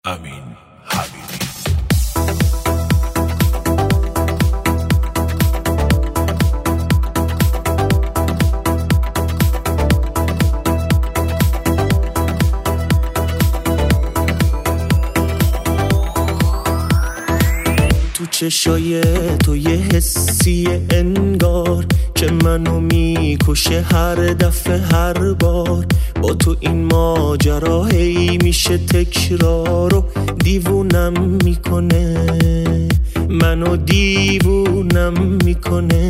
امین حبیبی. تو چشای تو یه حسی انگار که منو میکشه هر دفعه هر بار. با تو این ماجرا هی میشه تکرار و دیوونم میکنه، منو دیوونم میکنه.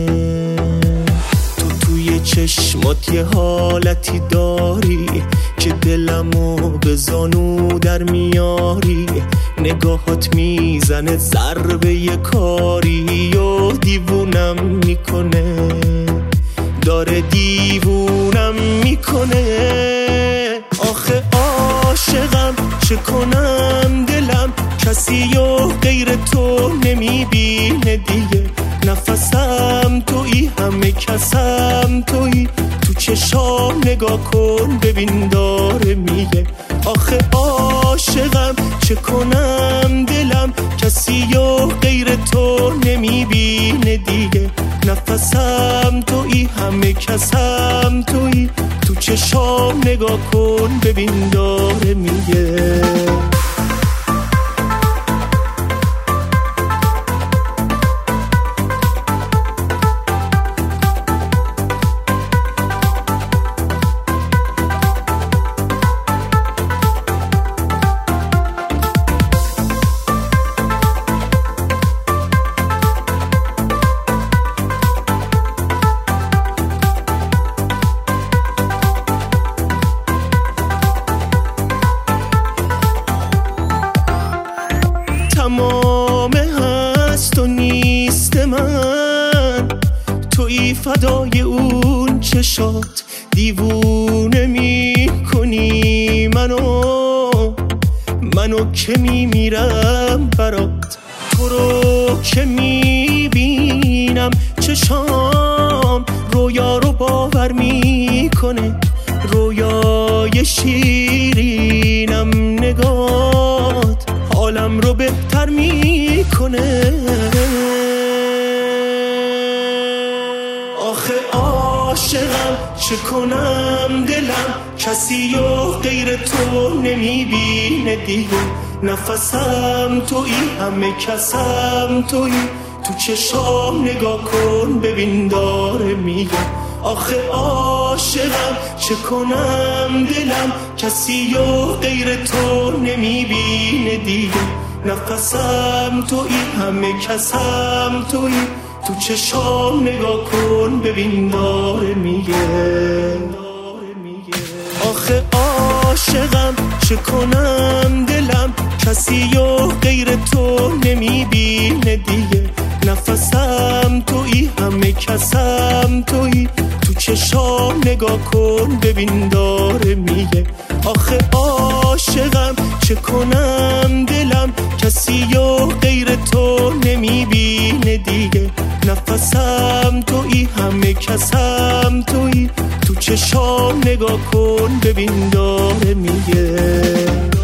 تو توی چشمات یه حالتی داری که دلمو به زانو در میاری. نگاهات میزنه ضربه یه کاری و دیوونم میکنه، داره دیوونم میکنه. آخه عاشقم چه کنم، دلم کسی و غیر تو نمیبینه دیگه. نفسم تویی، همه کسم تویی. تو چشام نگاه کن ببین داره میگه. آخه عاشقم چه کنم، دلم کسی و غیر تو نمیبینه دیگه. نفسم تویی، همه کسم تویی. تو چشام نگاه کن ببین داره میگه. تمام هست و نیست من، تویی فدای اون چشات. دیوونه میکنی منو که میمیرم برات. تو رو که میبینم چشام رویا رو باور میکنه. رویای شیرینم نگات حالم رو بهتر میکنه. آخه عاشقم چه کنم، دلم کسی و غیر تو نمیبینه دیگه. نفسم تویی، همه کسم تویی. تو چشام نگاه کن ببین داره میگه. آخه عاشقم چه کنم، دلم کسی و غیر تو نمیبینه دیگه. نفسم تویی، همه کسم تویی. تو چشام نگاه کن ببین داره میگه. آخه عاشقم چه کنم، دلم کسی و غیر تو نمیبینه دیگه. نفسم تویی، همه کسم تویی. تو چشام نگاه کن ببین داره میگه. آخه عاشقم چه کنم، دلم کسی و غیر تو نمیبینه دیگه. نفسم تویی، همه کسم تویی. تو چشام نگاه کن ببین داره میگه.